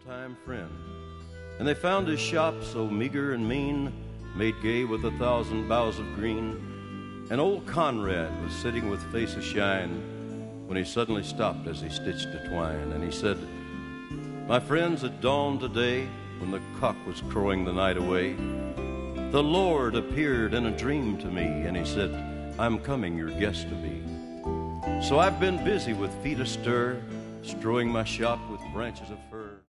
old-time friend. And they found his shop so meager and mean, made gay with 1,000 boughs of green. And old Conrad was sitting with face ashine when he suddenly stopped as he stitched a twine. And he said, "My friends, at dawn today, when the cock was crowing the night away, the Lord appeared in a dream to me, and he said, 'I'm coming your guest to be.' So I've been busy with feet astir, strewing my shop with branches of fir."